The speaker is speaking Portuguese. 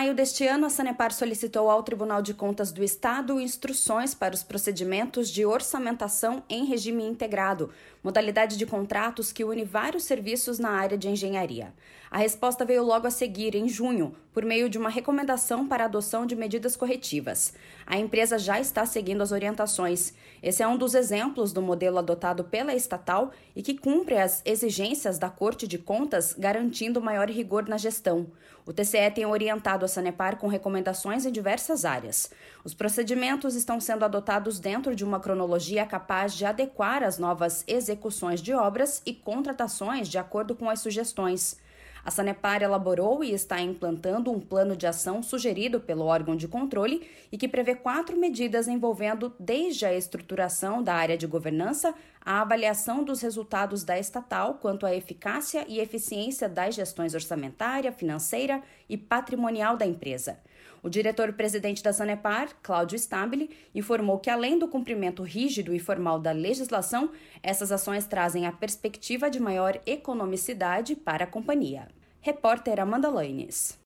maio deste ano, a Sanepar solicitou ao Tribunal de Contas do Estado instruções para os procedimentos de orçamentação em regime integrado, modalidade de contratos que une vários serviços na área de engenharia. A resposta veio logo a seguir, em junho, por meio de uma recomendação para a adoção de medidas corretivas. A empresa já está seguindo as orientações. Esse é um dos exemplos do modelo adotado pela estatal e que cumpre as exigências da Corte de Contas, garantindo maior rigor na gestão. O TCE tem orientado a Sanepar com recomendações em diversas áreas. Os procedimentos estão sendo adotados dentro de uma cronologia capaz de adequar as novas execuções de obras e contratações de acordo com as sugestões. A Sanepar elaborou e está implantando um plano de ação sugerido pelo órgão de controle e que prevê 4 medidas envolvendo desde a estruturação da área de governança à avaliação dos resultados da estatal quanto à eficácia e eficiência das gestões orçamentária, financeira e patrimonial da empresa. O diretor-presidente da Sanepar, Cláudio Stabile, informou que, além do cumprimento rígido e formal da legislação, essas ações trazem a perspectiva de maior economicidade para a companhia. Repórter Amanda Laines.